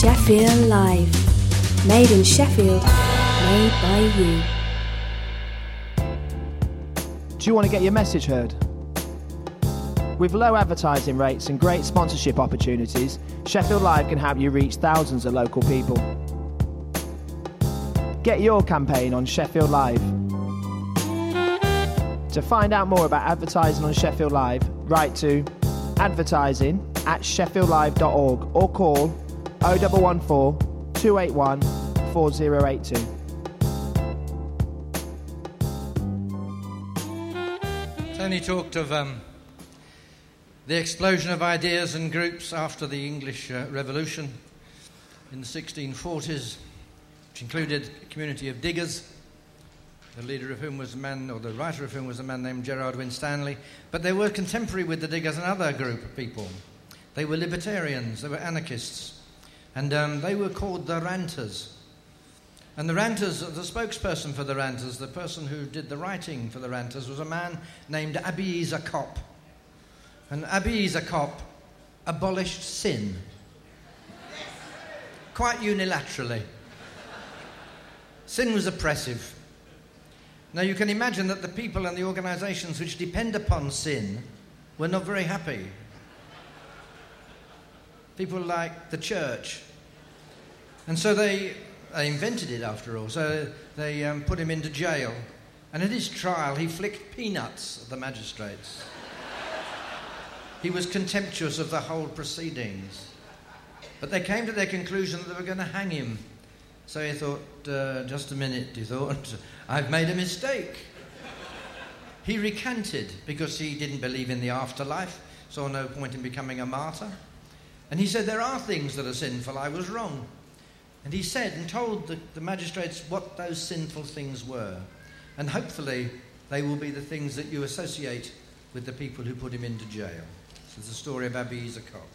Sheffield Live. Made in Sheffield, made by you. Do you want to get your message heard? With low advertising rates and great sponsorship opportunities, Sheffield Live can help you reach thousands of local people. Get your campaign on Sheffield Live. To find out more about advertising on Sheffield Live, write to advertising@sheffieldlive.org or call 0114 281 4082. Tony talked of the explosion of ideas and groups after the English Revolution in the 1640s, which included a community of diggers, the leader of whom was a man, or the writer of whom was a man named Gerard Winstanley. But they were contemporary with the diggers another group of people. They were libertarians, they were anarchists, and they were called the Ranters. And the Ranters, the spokesperson for the Ranters, the person who did the writing for the Ranters, was a man named Ebenezer Copp. And Ebenezer Copp abolished sin, quite unilaterally. Sin was oppressive. Now you can imagine that the people and the organisations which depend upon sin were not very happy. People like the church. And so they invented it, after all. So they put him into jail. And at his trial, he flicked peanuts at the magistrates. He was contemptuous of the whole proceedings. But they came to their conclusion that they were going to hang him. So he thought, just a minute, he thought, I've made a mistake. He recanted because he didn't believe in the afterlife, saw no point in becoming a martyr. And he said, there are things that are sinful, I was wrong. And he said and told the magistrates what those sinful things were. And hopefully they will be the things that you associate with the people who put him into jail. This is the story of Ebenezer Copp.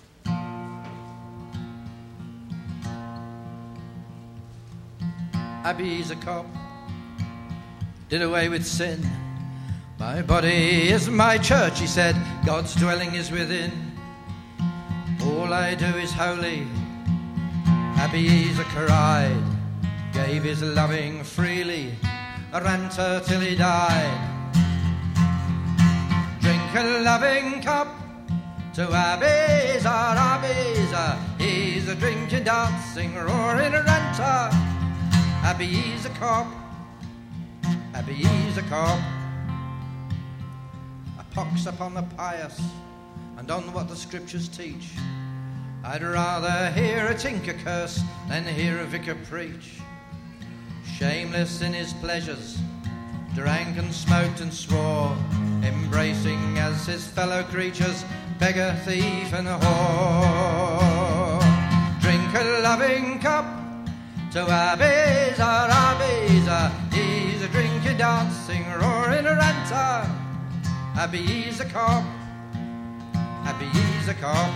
Ebenezer Copp did away with sin. My body is my church, he said. God's dwelling is within. All I do is holy. Ebenezer cried, gave his loving freely, a ranter till he died. Drink a loving cup to Ebenezer, Ebenezer. He's a drinking, dancing, roaring ranter. Ebenezer Copp, Ebenezer Copp. A pox upon the pious and on what the scriptures teach. I'd rather hear a tinker curse than hear a vicar preach. Shameless in his pleasures, drank and smoked and swore, embracing as his fellow creatures beggar, thief and whore. Drink a loving cup to Ebenezer, Ebenezer. He's a drinking, dancing, roaring ranter. Ebenezer Copp, Ebenezer Copp.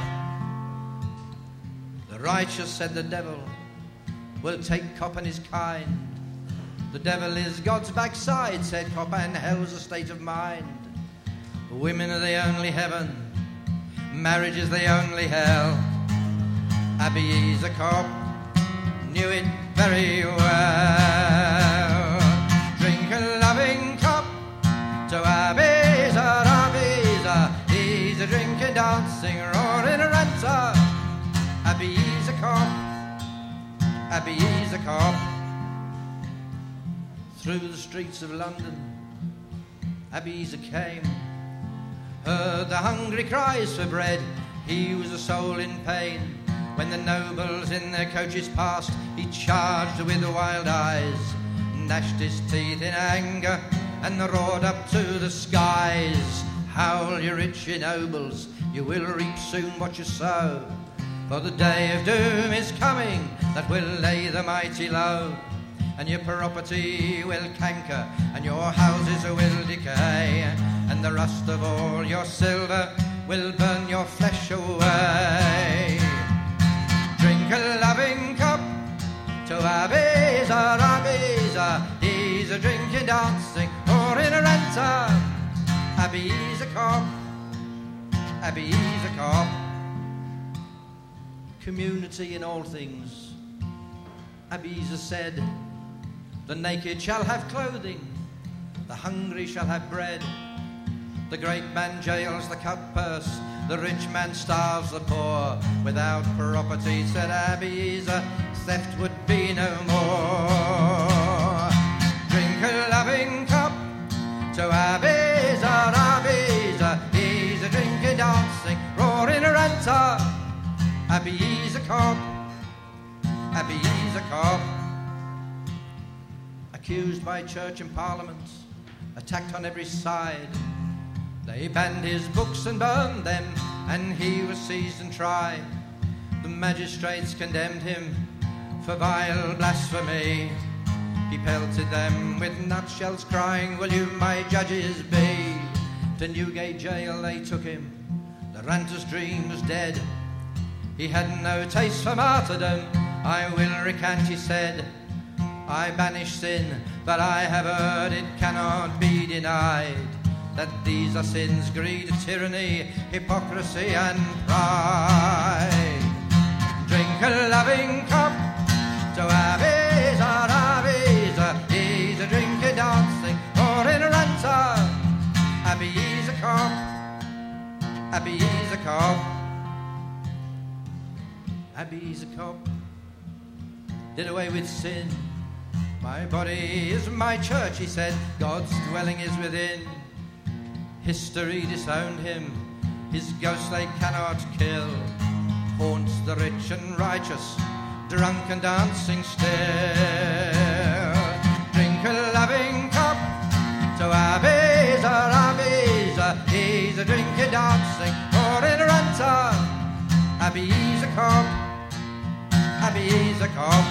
The righteous, said the devil, will take Copp and his kind. The devil is God's backside, said Copp, and hell's a state of mind. Women are the only heaven, marriage is the only hell. Ebenezer Copp knew it very well. Drink a loving cup to Ebenezer, Ebenezer. He's a drinking, dancing, roaring ranter. Ebenezer Copp, Ebenezer Copp. Through the streets of London, Ebenezer came, heard the hungry cries for bread. He was a soul in pain. When the nobles in their coaches passed, he charged with wild eyes, gnashed his teeth in anger, and roared up to the skies. Howl, you rich nobles, you will reap soon what you sow. For the day of doom is coming that will lay the mighty low. And your property will canker, and your houses will decay, and the rust of all your silver will burn your flesh away. Drink a loving cup to Ebenezer, Ebenezer. He's a drinking, dancing, roaring ranter. Ebenezer Copp, Ebenezer Copp. community in all things. Abiezer said, the naked shall have clothing, the hungry shall have bread. The great man jails the cutpurse, the rich man starves the poor. Without property, said Abiezer, theft would be no more. Drink a loving cup to Abiezer, Abiezer, he's a drinking, dancing, roaring ranter. Abiezer cop, Abiezer cop. Accused by church and parliament, attacked on every side. They banned his books and burned them, and he was seized and tried. The magistrates condemned him for vile blasphemy. He pelted them with nutshells, crying, will you my judges be? To Newgate jail they took him, the ranter's dream was dead. He had no taste for martyrdom, I will recant, he said. I banish sin, but I have heard it cannot be denied that these are sins, greed, tyranny, hypocrisy and pride. Drink a loving cup to Abiezer, Abiezer, he's a drinking, dancing, roaring ranter. Abiezer cop, Abiezer cop, Abiezer cop. Did away with sin. My body is my church, he said, God's dwelling is within. History disowned him, his ghost they cannot kill. Haunts the rich and righteous, drunk and dancing still. Drink a loving cup to Abiezer, Abiezer, he's a drinking, dancing, roaring ranter. Abiezer cop, Abiezer cop.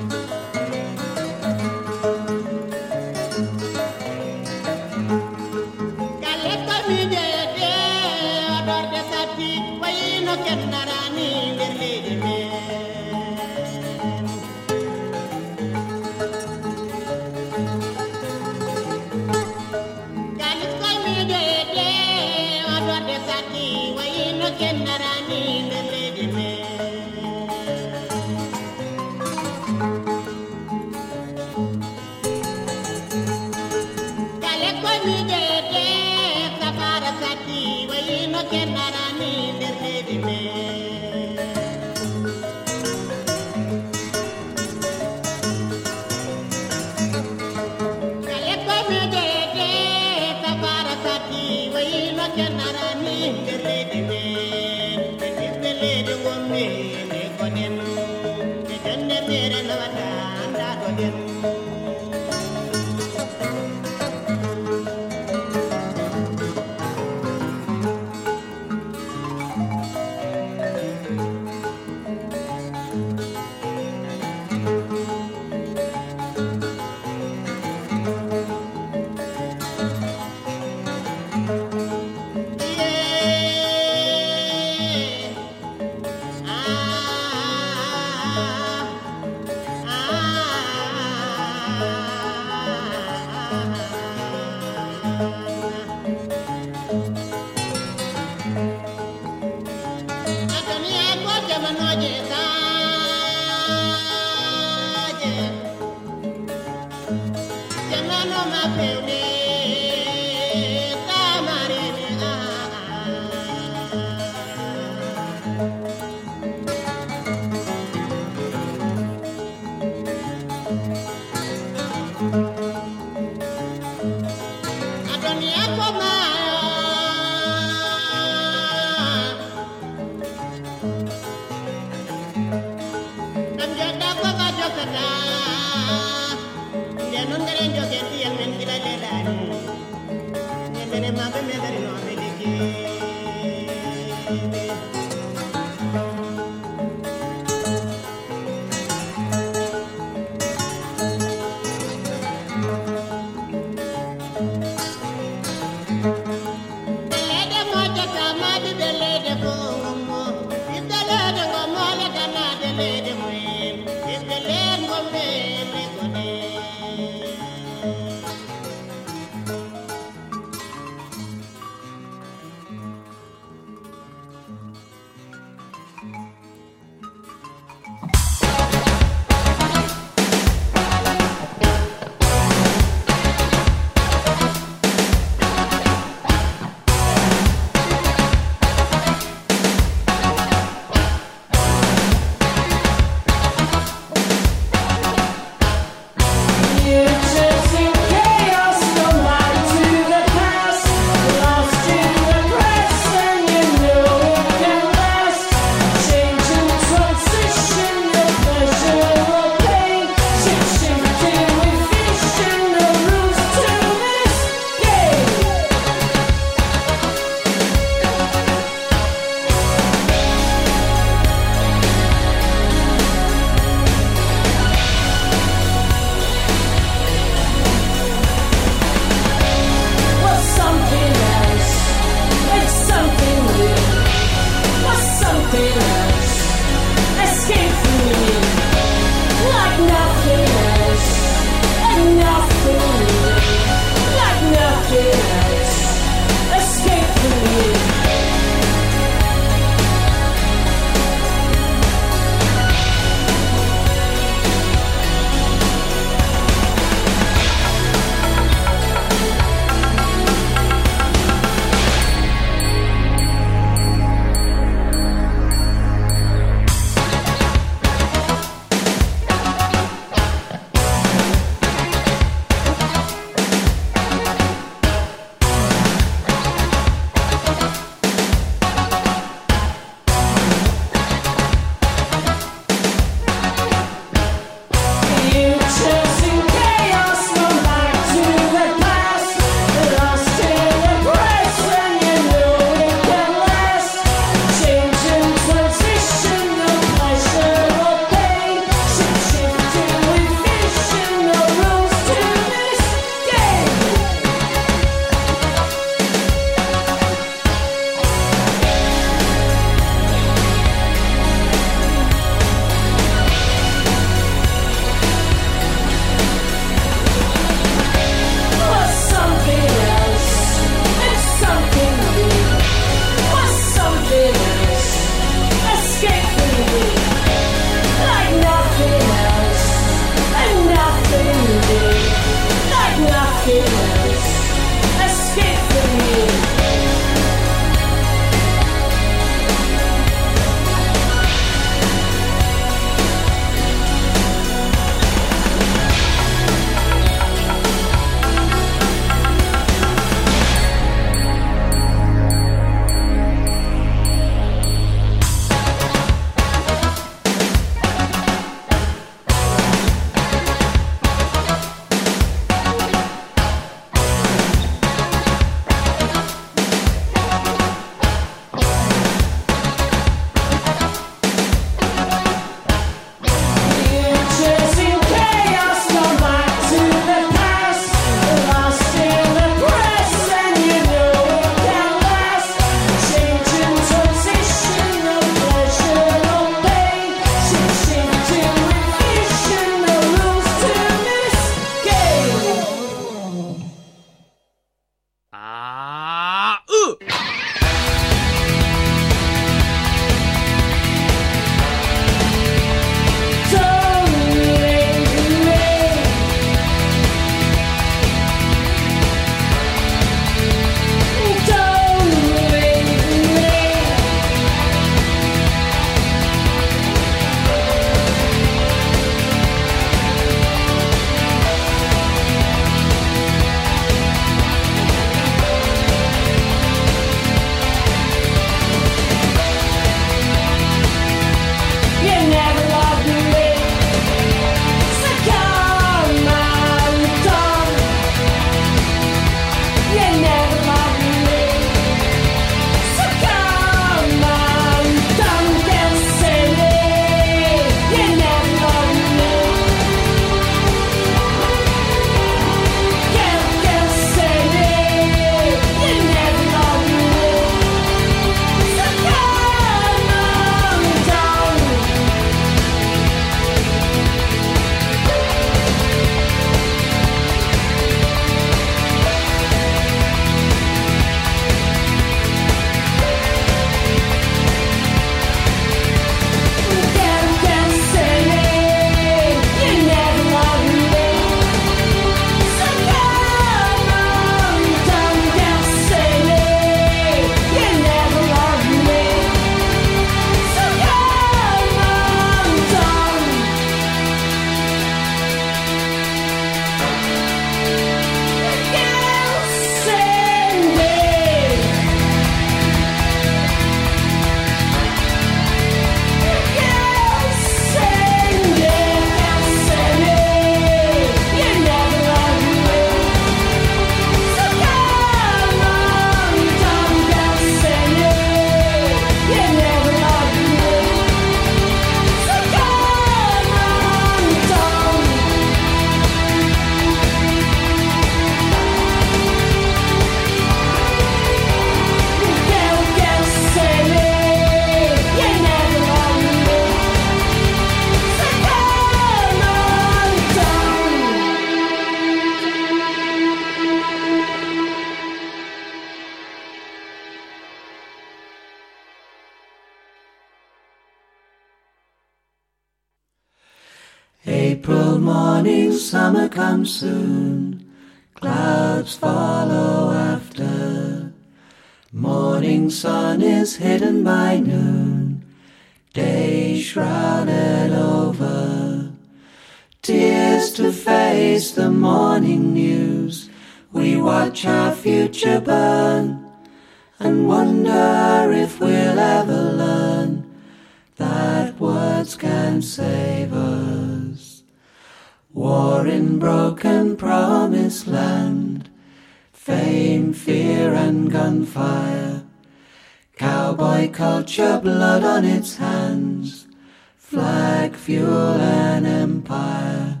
April morning, summer comes soon, clouds follow after. Morning sun is hidden by noon, day shrouded over. Tears to face the morning news, we watch our future burn and wonder if we'll ever learn that words can save us. War in broken promised land, fame, fear and gunfire, cowboy culture, blood on its hands, flag, fuel and empire.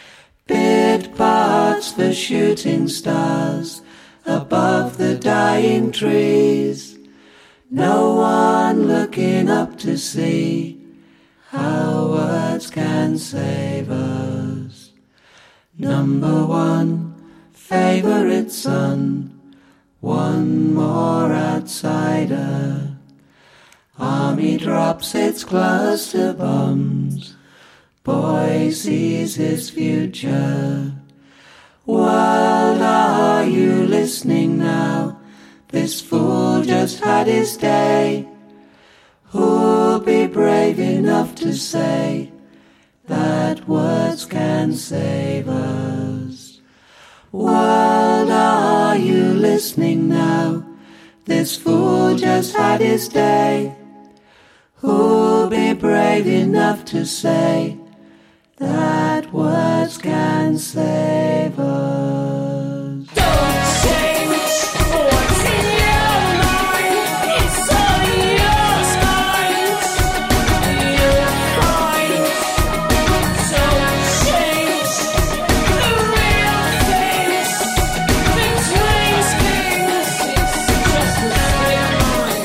Bid parts for shooting stars above the dying trees, no one looking up to see how words can save us. Number one, favorite son, one more outsider. Army drops its cluster bombs, boy sees his future. World, are you listening now? This fool just had his day. Who'll be brave enough to say that words can save us? World, are you listening now? This fool just had his day. Who'll be brave enough to say that words can save us? Don't change what's in your mind. It's all in your mind. You'll find. Don't change the real things. Between things, it's just the same mind.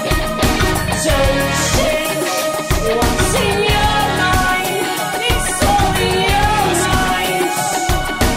Don't change what's in your mind. It's all in your mind.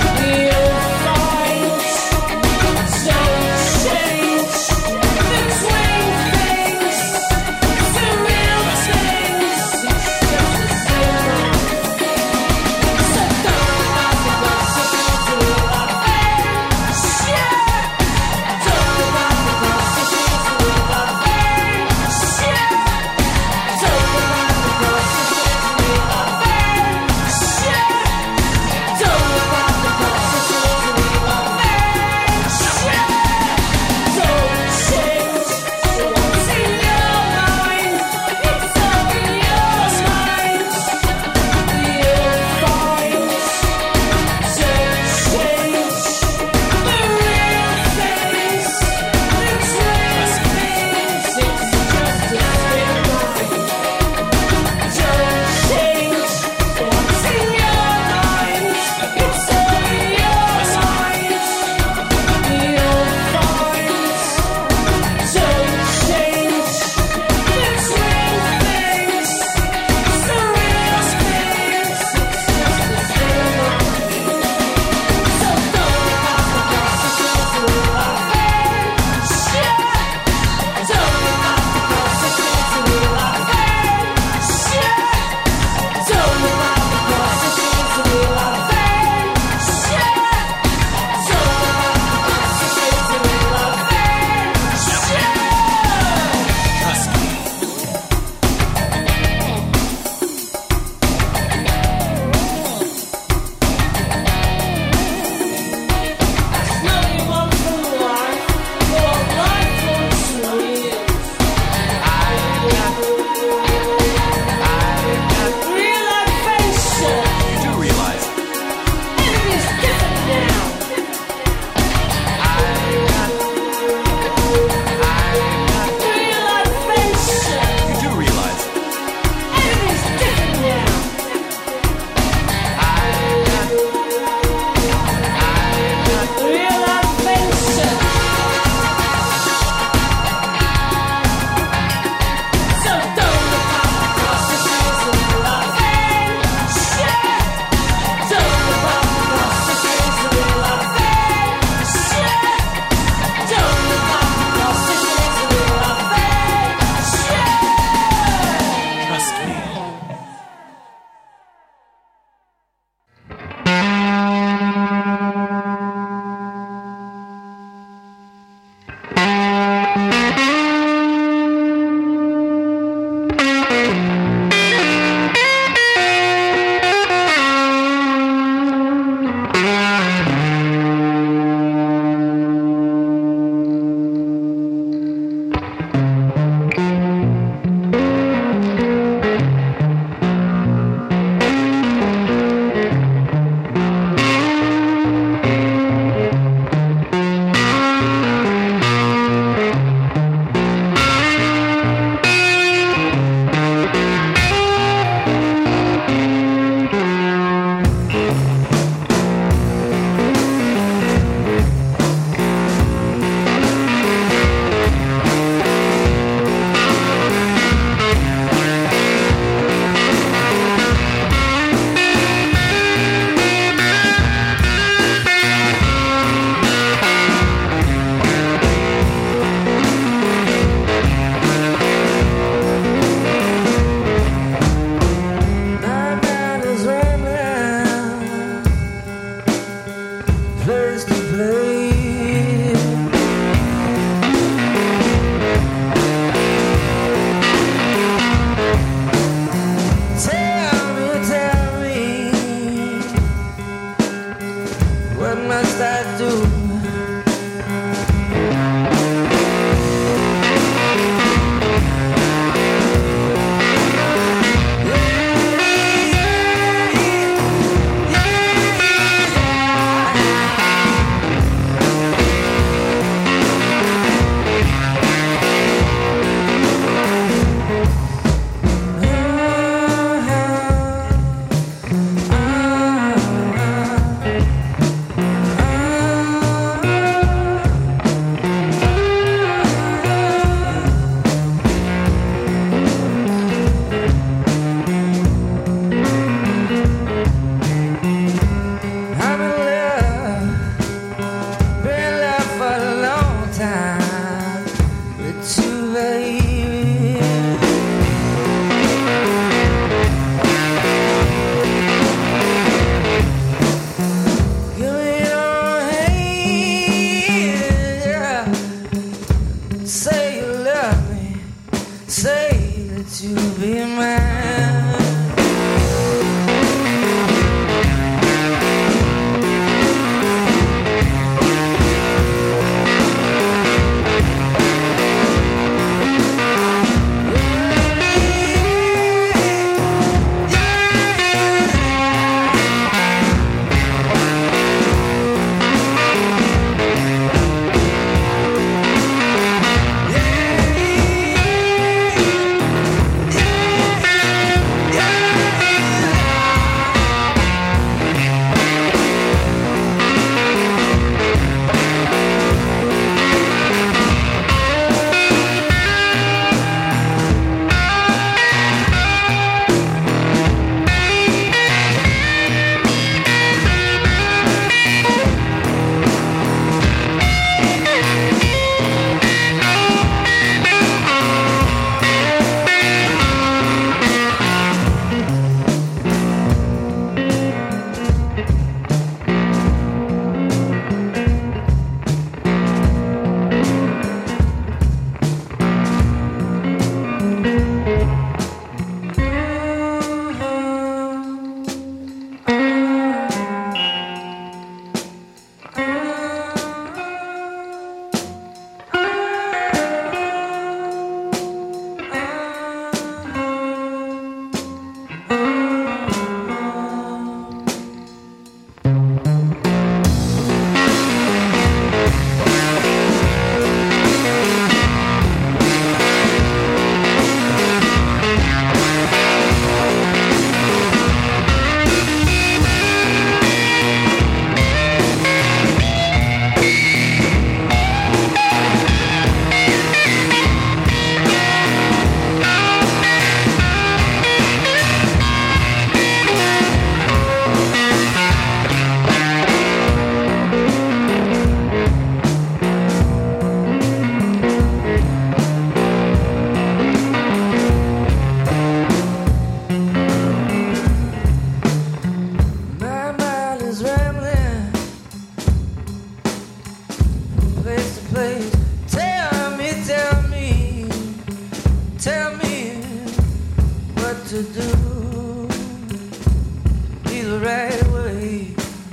the right way.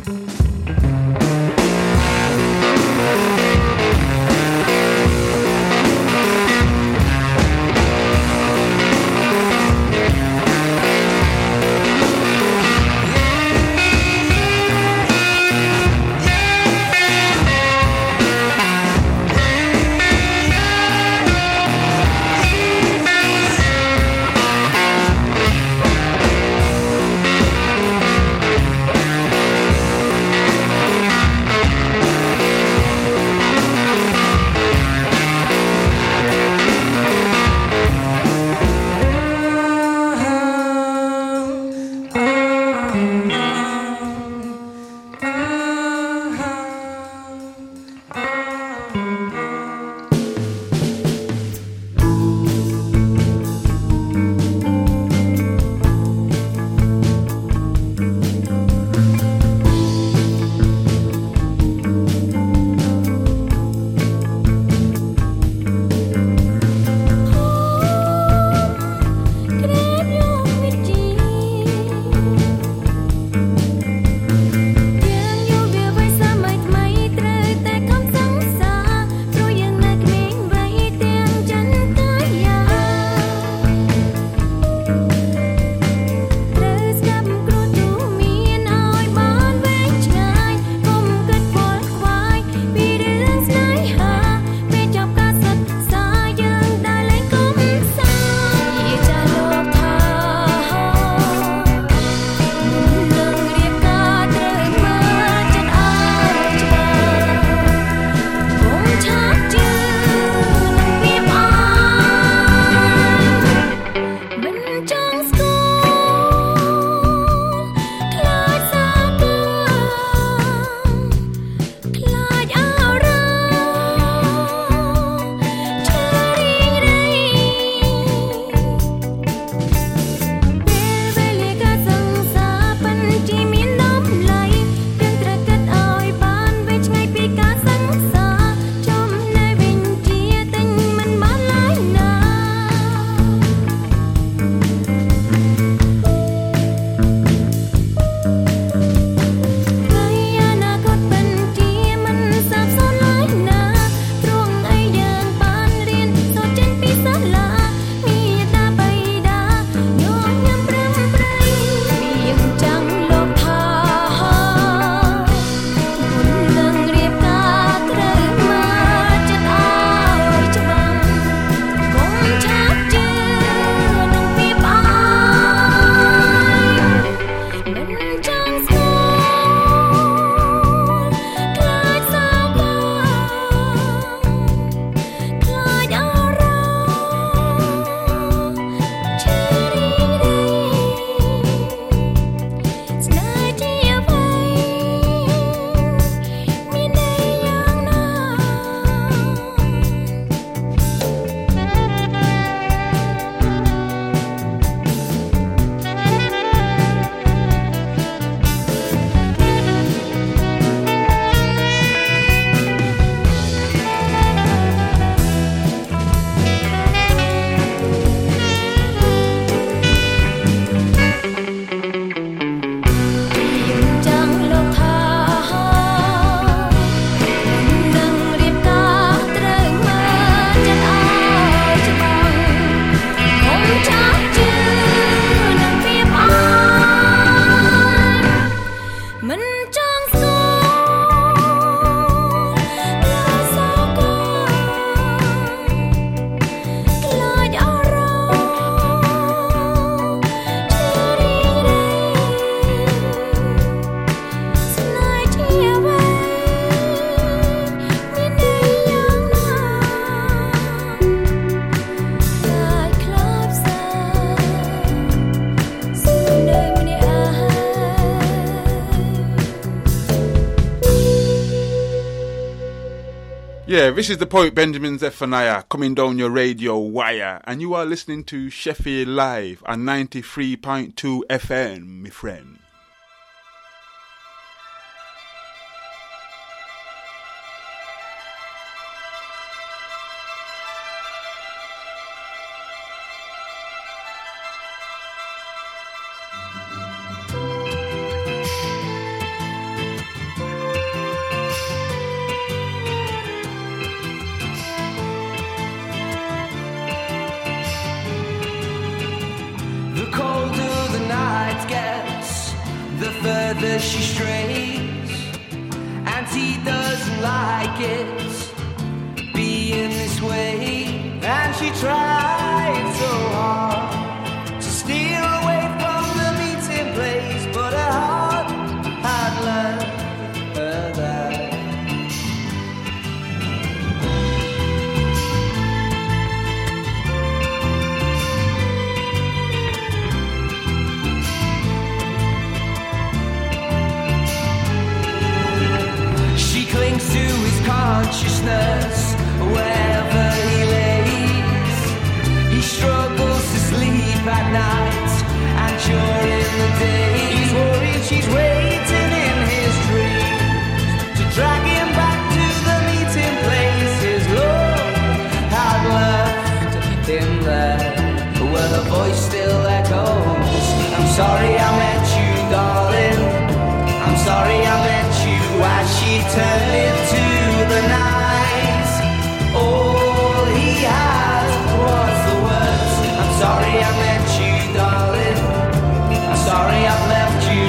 Yeah, this is the poet Benjamin Zephaniah coming down your radio wire, and you are listening to Sheffield Live on 93.2 FM, my friend. further she strays, and he doesn't like it being this way. And she tried so hard to steal away from the meeting place, but her heart had learned her that. She clings to his consciousness wherever he lays. He struggles to sleep at night and during the day. He's worried she's waiting in his dreams to drag him back to the meeting place. His love had left him there, where the voice still echoes. I'm sorry I met you, darling. I'm sorry I met you. As she turned into the night, all he had was the words, I'm sorry I met you, darling. I'm sorry I've left you.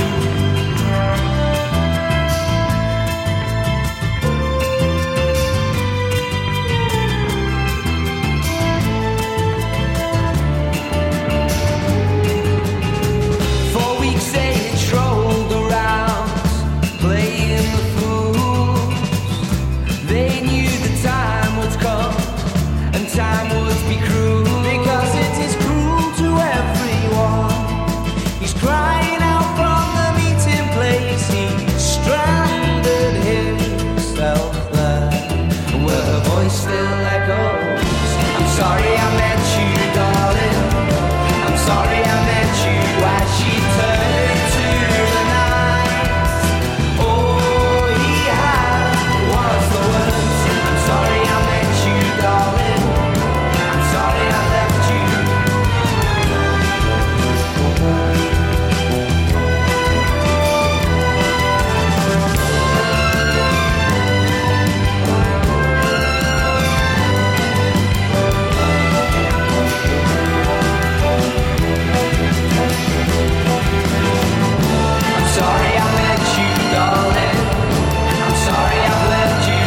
For weeks they had strolled around, playing the fool. They knew the time would come, and time would be cruel, because it is cruel to everyone. He's crying out from the meeting place. He's stranded himself there, where her voice still echoes. I'm sorry I met you, darling. I'm sorry I met you. As she turned into the night, all he had was the words, I'm sorry I met you, darling. I'm sorry I left you. I'm sorry I met you, darling. I'm sorry I've left you.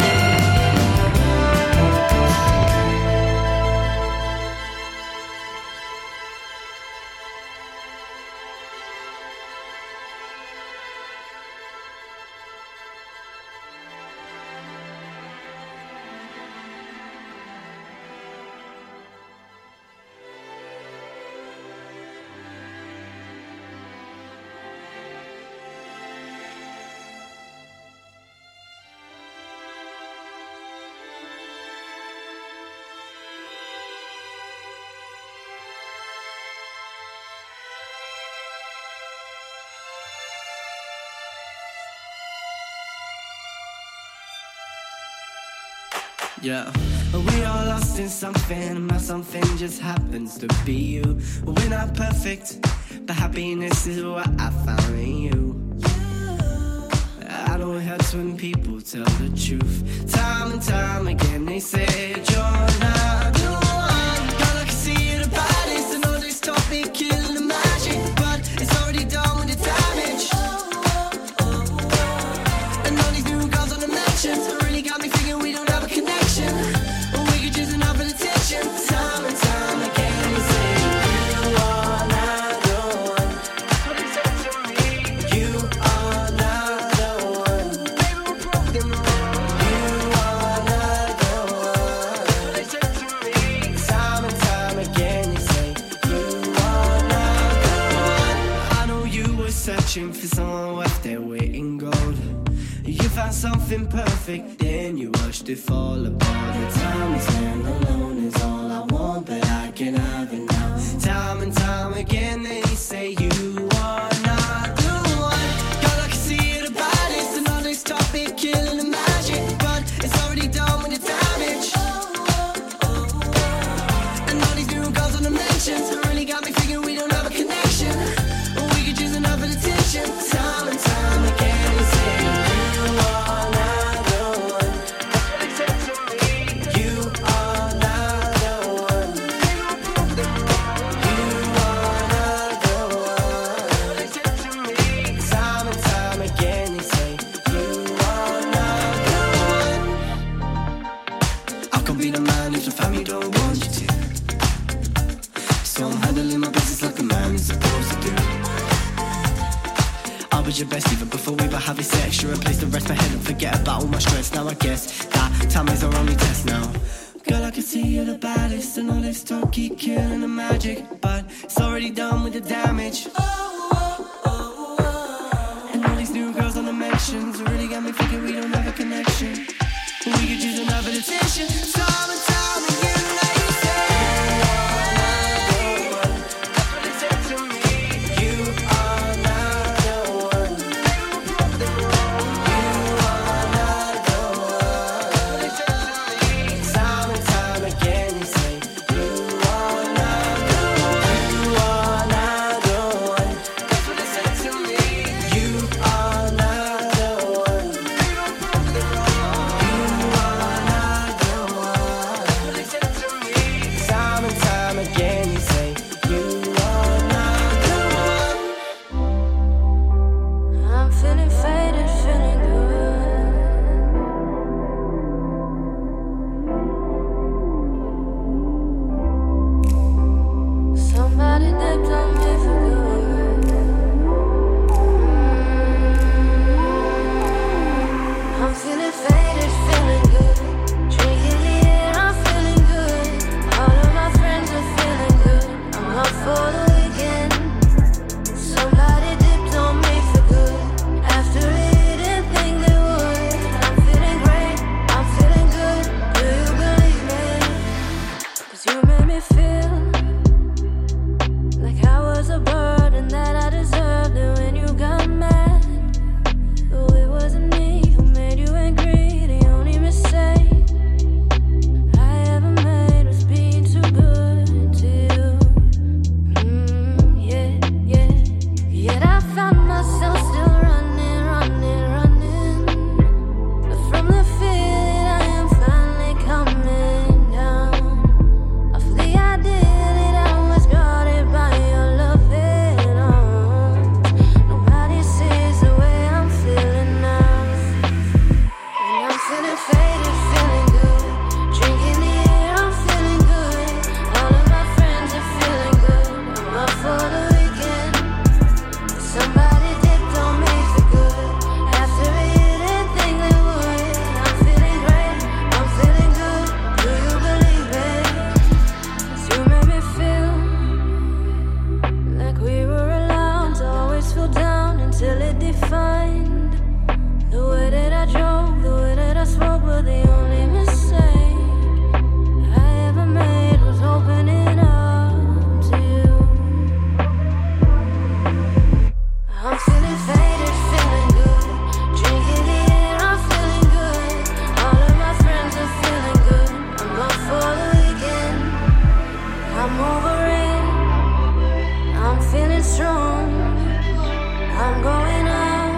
Yeah, we are lost in something, but something just happens to be you. We're not perfect, but happiness is what I found in you. I don't hurt when people tell the truth. Time and time again they say you're not the one. Girl, I can see it about it, and all they stop me killing the magic, but it's already done with the damage. And all these new girls on the mentions really got me thinking we don't have a connection. We could use enough attention. Time and time again they say you are not the one. That's what they said to me. You are not the one. Maybe we'll prove them wrong. You are not the one. They said to me. Time and time again they say you are not the one. I know you were searching for someone worth their weight in gold. You found something perfect, then you watched it fall apart. The time we spend alone is all I want, but I can have it now. Time and time again they say you are not the one. Girl, I can see it about it, and all they stop it killing the magic, but it's already done with the damage. And all these new girls on the mentions really got me thinking we don't have a connection. We could use enough attention. Time and time again they say you are not the one. That's what they said to me. You are not the one. Maybe we'll prove them wrong. You are not the one. I was your best even before we were having sex. You replaced the rest my head and forget about all my stress. Now I guess that time is our only test now. Girl, I can see you're the baddest, and all this talk keep killing the magic, but it's already done with the damage. And all these new girls on the mentions really got me thinking we don't have a connection. We could use another decision. Time and time again, they say that's what they said to me. You are not the one. You are not the one. That's what they said to me. Time and time again, they say you are not the one. You are not the one. That's what they said to me. You are not the one. Time and time again, you say you are not the one. I'm feeling faded, feeling good. Somebody dipped on me for good. I'm feeling faded, feeling good. Drinking the air, I'm feeling good. All of my friends are feeling good. I'm up for the weekend. Somebody dipped on me for good. After it, didn't think they would. I'm feeling great, I'm feeling good. Do you believe me? 'Cause you made me feel like I was a burden that I deserved it when you got mad. Though it wasn't me who made you angry, the only mistake I ever made was being too good to you. Yeah, yeah. Yet I found myself still running, running, running. But from the feeling I am finally coming down. Off the idea that I was guarded by your loving arms. Nobody sees the way I'm feeling now. And I'm feeling faded, feeling good. Drinking the air, I'm feeling good. All of my friends are feeling good. I'm up for the weekend. Somebody dipped on me for good. After it, didn't think they would. I'm feeling great, I'm feeling good. Do you believe it? 'Cause you made me feel like we were allowed to always feel down until it defined the way that I drove, the way that I spoke. But the only mistake I ever made was opening up to you. I'm feeling faded, feeling good. Drinking the air, I'm feeling good. All of my friends are feeling good. I'm up for the weekend. I'm over it. I'm feeling strong. I'm going out.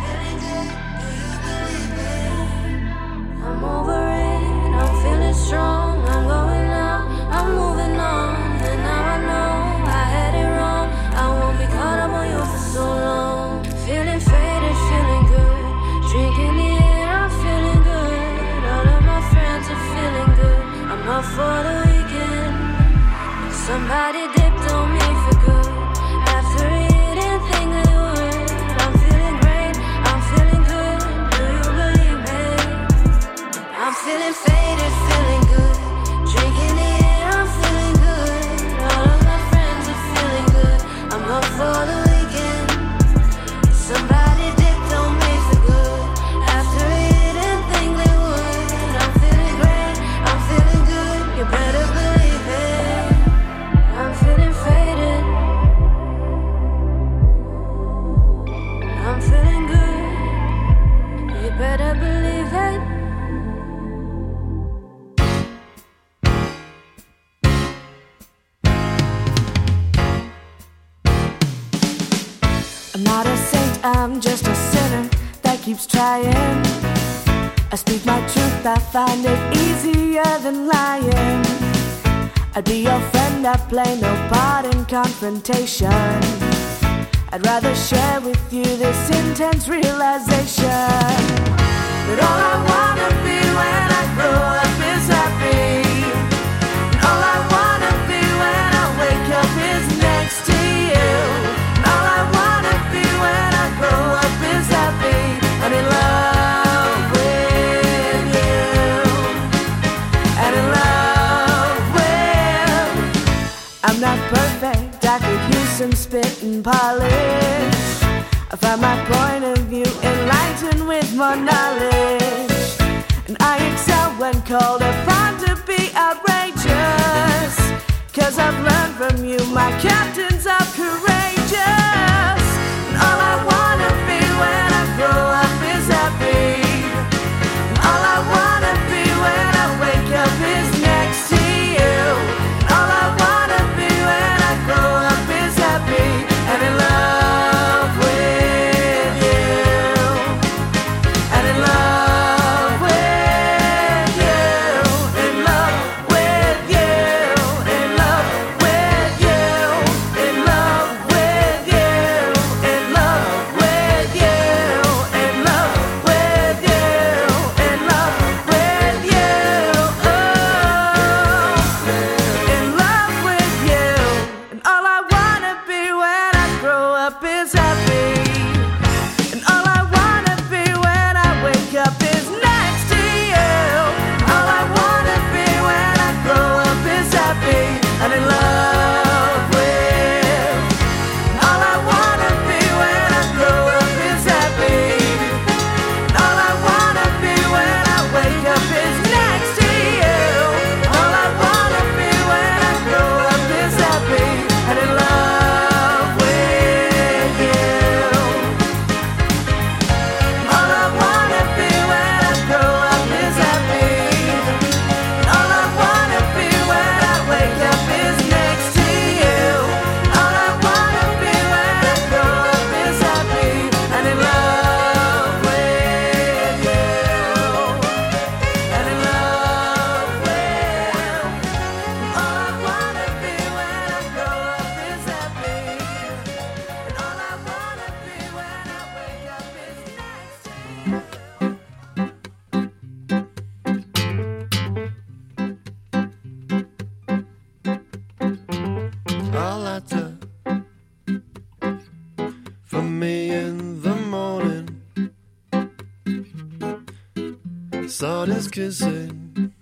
I'm over it. I'm feeling strong. I'm going out. I'm moving on. And now I know I had it wrong. I won't be caught up on you for so long. Feeling faded, feeling good. Drinking the air, I'm feeling good. All of my friends are feeling good. I'm up for the weekend. Somebody dipped on me for good. After it, didn't think they would. I'm feeling great, I'm feeling good. Do you believe me? I'm feeling faded, feeling good. Drinking the air, I'm feeling good. All of my friends are feeling good. I'm up for the weekend. Somebody dipped on me for good. After it, didn't think they would. I'm feeling great, I'm feeling good. You better believe it. I'm feeling faded. I'm feeling good. You better believe it. I'm not a saint, I'm just a sinner that keeps trying. I speak my truth, I find it easier than lying. I'd be your friend, I play no part in confrontation. I'd rather share with you this intense realization that all I wanna be when I grow up is happy. And all I wanna be when I wake up is next to you. And all I wanna be when I grow and spit and polish. I find my point of view enlightened with more knowledge. And I excel when called upon to be outrageous. 'Cause I've learned from you, my captains are courageous. And all I wanna be when I grow up is happy. And all I wanna be when I wake up is next to you. And all I wanna be when I grow up is happy and in love with you. And in love with you. In love with you. In love with you. In love with you. In love with you. In love with you. In love with you. Oh, in love with you. And all I wanna be when I grow up is happy. And all I wanna be when I wake up is next to you. All I wanna be when I grow up is happy and in love with. All I wanna be when I grow up is happy. All I wanna be when I wake up is next to you. All I wanna be when I grow up is happy and in love with you. All I wanna be when I grow up is happy. All I wanna be when I wake up is next to you. All I wanna be when I grow up is happy and in love with you. And in love with. All I wanna be when I grow up is happy. And all I wanna be when I wake up is next to you. A letter for me in the morning. Sun is kissing,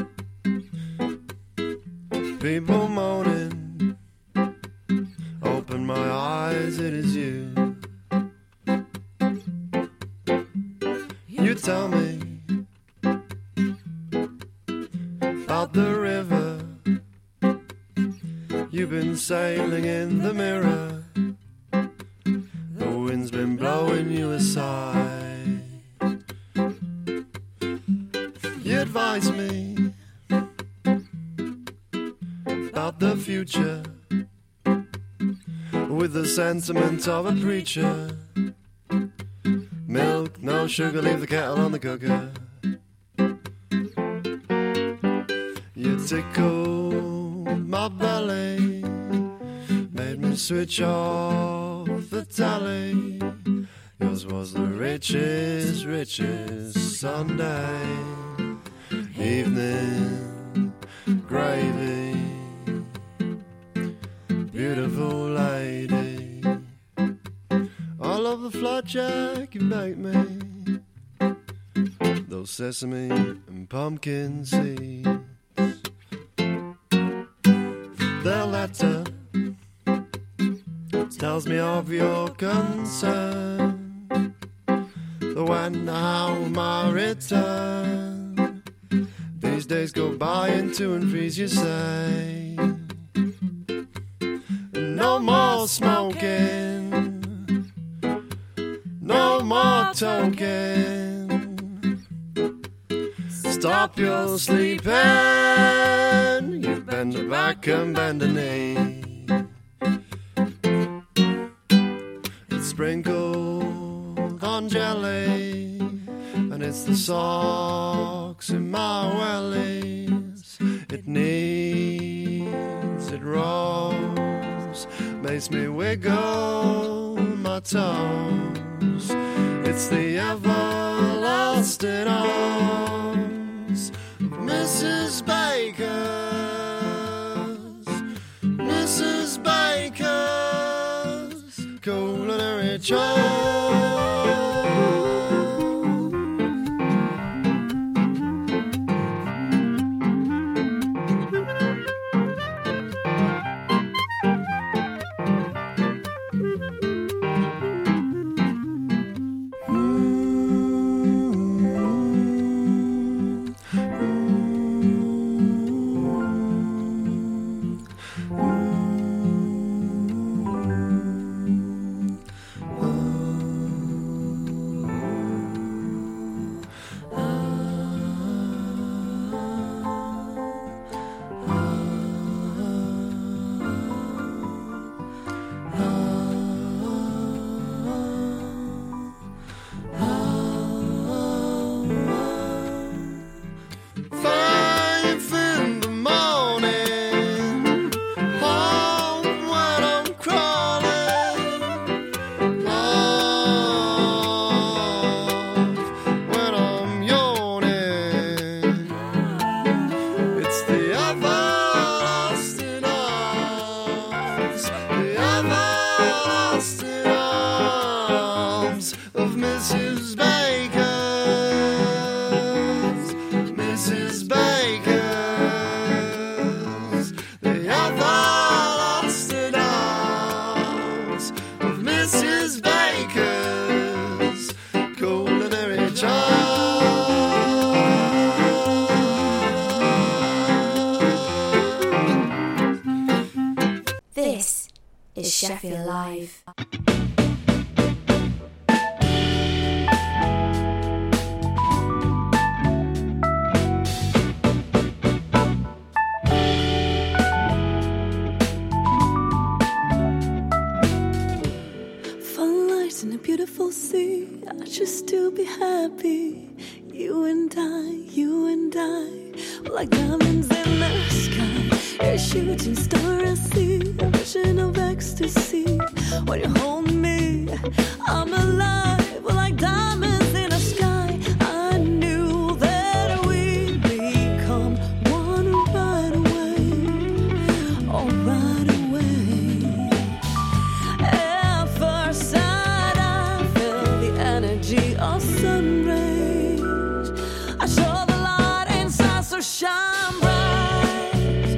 people moaning. Open my eyes, it is you. You tell me about the river. You've been sailing in the mirror. The wind's been blowing you aside. You advise me about the future with the sentiment of a preacher. Milk, no sugar, leave the kettle on the cooker. You tickled my belly, made me switch off the tally. Yours was the richest, richest Sunday evening gravy. Beautiful lady, I love the flapjack you make me. Those sesame and pumpkin seeds. The letter tells me of your concern. The when, how, my return. These days go by in two and threes, you say. No more smoking, no more toking. Stop your sleeping. You bend a back and bend a knee. It's sprinkled on jelly, and it's the socks in my wellies. It kneads, it rolls, makes me wiggle my toes. It's the everlasting arms of Mrs. Mrs. Baker's culinary choice. thoughts of Mrs. Baker's, Mrs. Baker's, the everlasting arms of Mrs. Baker's culinary charm. This is Sheffield Live. Fun lights in a beautiful sea. I just to be happy. You and I, like diamonds in the sky. You're a shooting star I see, a vision of ecstasy. When you hold me, I'm alive, like diamonds in the sky. I knew that we'd become one right away, oh right away. At first sight, I felt the energy of sun rays. I saw the light inside, so shine bright.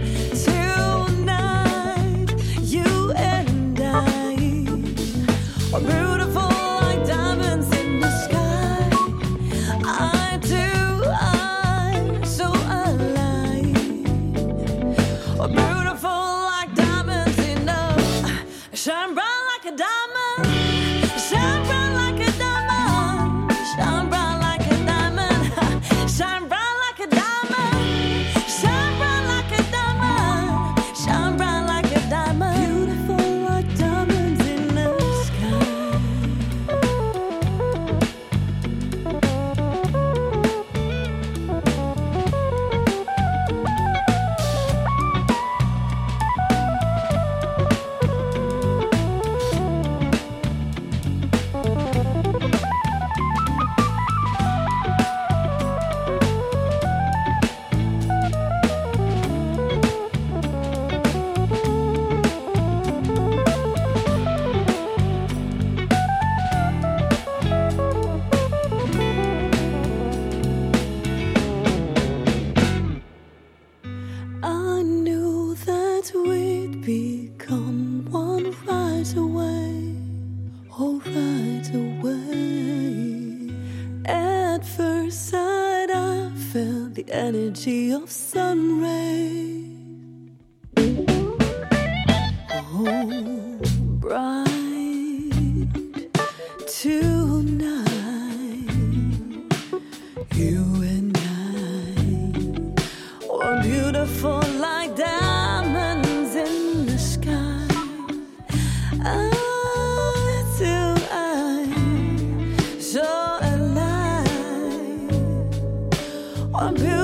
Tonight, you and I are beautiful like diamonds in the sky. I do, I'm so alive. Are beautiful like diamonds in the shine bright like a diamond. Shine bright like a diamond. Shine bright like a diamond. Shine bright like a diamond. Shine bright like a diamond. Shine bright like a diamond. Beautiful like diamonds in the sky. I knew that we'd become one right away, oh right away. At first sight, I felt the energy of sun rays. Oh, bright tonight, you and I were beautiful like diamonds in the sky. Eye to eye, so alive. We're beautiful